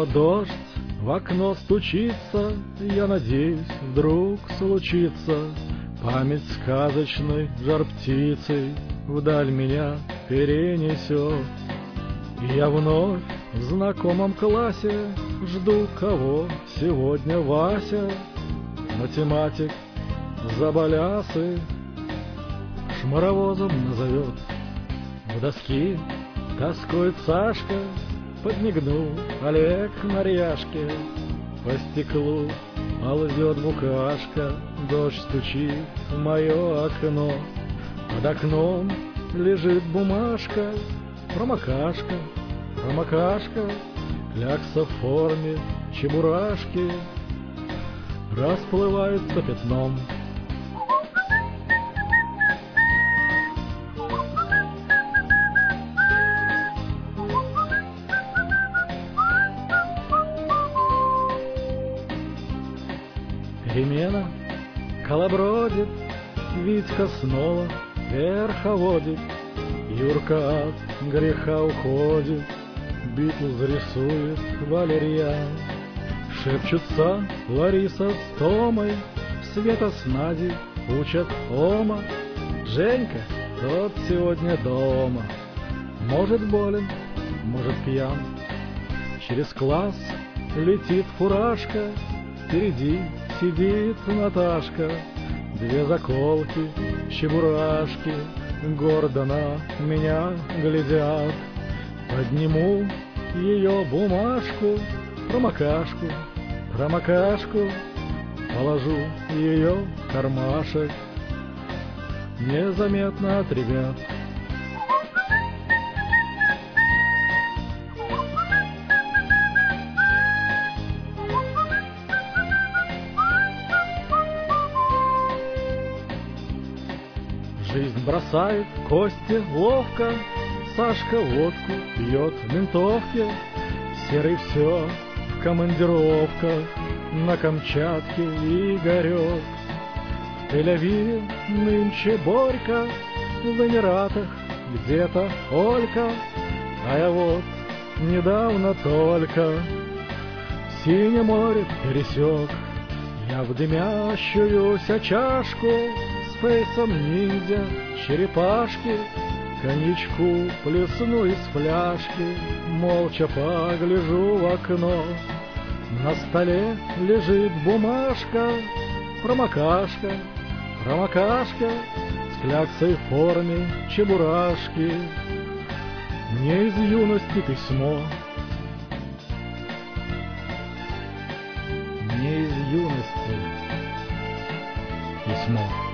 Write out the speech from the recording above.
дождь в окно стучится, я надеюсь, вдруг случится. Память сказочной жар-птицей вдаль меня перенесет. И я вновь в знакомом классе жду, кого сегодня Вася, математик заболясы, шмаровозом назовет. В доски тоскует Сашка, подмигнул Олег Марьяшке. По стеклу ползет букашка, дождь стучит в мое окно. Под окном лежит бумажка, промокашка, промокашка, клякса в форме чебурашки расплывается пятном. Перемена колобродит, Витька снова верховодит, Юрка от греха уходит, Битлз рисует валерьян. Шепчутся Лариса с Томой, Света с Надей учат Ома. Женька, тот сегодня дома, может болен, может пьян. Через класс летит фуражка, впереди сидит Наташка. Две заколки, чебурашки гордо на меня глядят. Подниму ее бумажку, промокашку, промокашку, положу ее в кармашек незаметно от ребят. Жизнь бросает кости ловко, Сашка водку пьет в ментовке. Серый все в командировках, на Камчатке Игорек. В Тель-Авиве нынче Борька, в Эмиратах где-то Олька. А я вот недавно только Синее море пересек. Я в дымящуюся чашку с фейсом ниндзя черепашки коньячку плесну из фляжки, молча погляжу в окно. На столе лежит бумажка, промокашка, промокашка, с кляксой в форме чебурашки. Мне из юности письмо, мне из юности письмо.